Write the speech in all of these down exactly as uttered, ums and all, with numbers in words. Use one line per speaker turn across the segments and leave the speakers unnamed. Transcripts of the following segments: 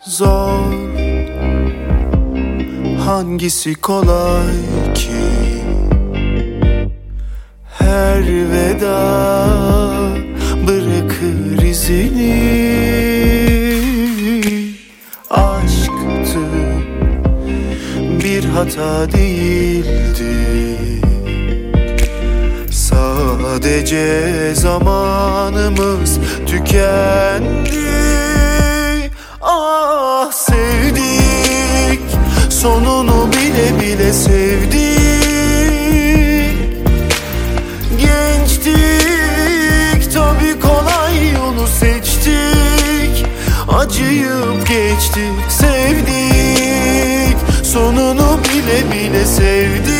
Zor, hangisi kolay ki? Her veda bırakır izini. Aşktı, bir hata değildi. Sadece zamanımız tükendi. Ah, sevdik, sonunu bile bile sevdik. Gençtik, tabii kolay yolu seçtik. Acıyıp geçtik, sevdik, sonunu bile bile sevdik.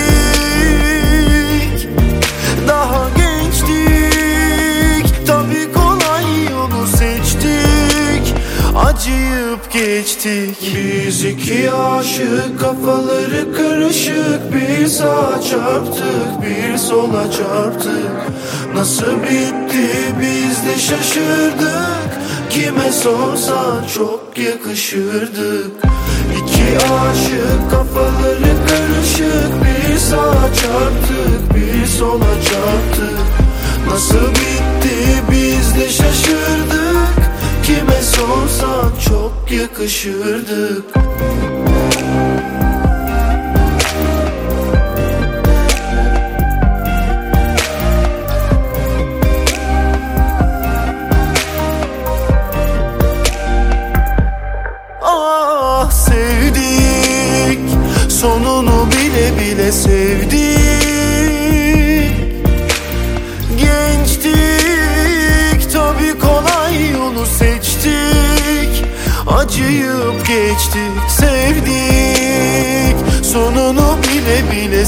Daha gençtik, tabii kolay yolu seçtik. Acıyıp geçtik. Biz iki aşık, kafaları karışık. Bir sağa çarptık, bir sola çarptık. Nasıl bitti biz de şaşırdık. Kime sorsan çok yakışırdık. İki aşık, kafaları karışık. Bir sağa çarptık, bir sola çarptık. Nasıl bitti biz de şaşırdık. Kime sorsan çok yakışırdık. Ah, sevdik, sonunu bile bile sevdik. Gençtik, tabii kolay yolu seçtik. Acıyıp geçtik, sevdik, sonunu bile bile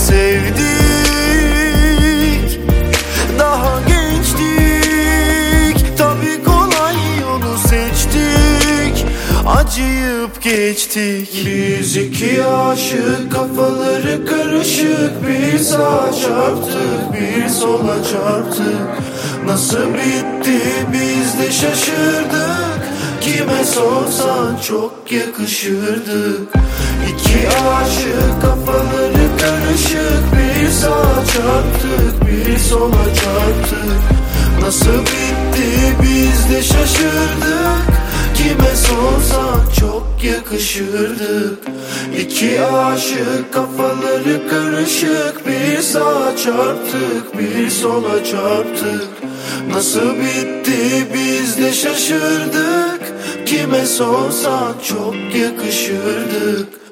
sevdik. Daha gençtik, tabii kolay yolu seçtik. Acıyıp geçtik. Biz iki aşık, kafaları karışık. Bir sağa çarptık, bir sola çarptık. Nasıl bitti biz de şaşırdık. Kime sorsan çok yakışırdık. İki aşık, kafaları karışık. Bir sağa çarptık, bir sola çarptık. Nasıl bitti biz de şaşırdık. Kime sorsan çok yakışırdık. İki aşık, kafaları karışık. Bir sağa çarptık, bir sola çarptık. Nasıl bitti biz de şaşırdık. Kime sorsan çok yakışırdık.